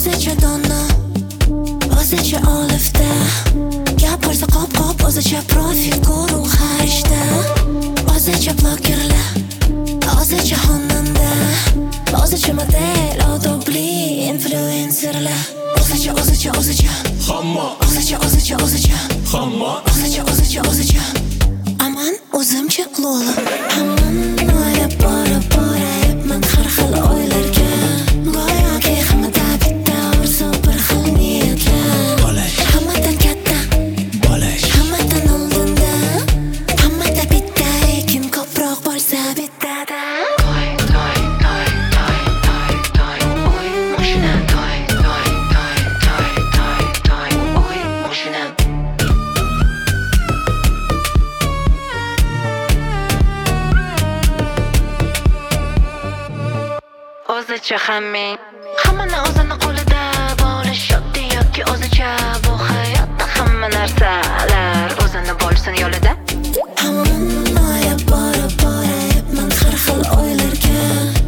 o'zicha dona, o'zicha olifta. Gapirsa qop-qop, o'zicha profil guruh har ishda. O'zicha blogerlar, o'zicha xonanda, o'zicha model, odobli influencerlar. O'zicha hamma, o'zicha hamma, o'zicha aman o'zimcha lola. Hammani o'ylab borayapman har xil o'ylarga. Go'yoki hammada bitta orzu, bir xil niyatlar. Hammadan katta, hammadan oldinda, hammada bitta, kim ko'proq bo'lsa bittada. O'zicha hammani o'zini qo'lida bo'lish oddiy yoki o'zicha bu hayotda hamma narsalar o'zini bo'lsin yo'lida. Hammani o'ylab borayapman har xil o'ylarga.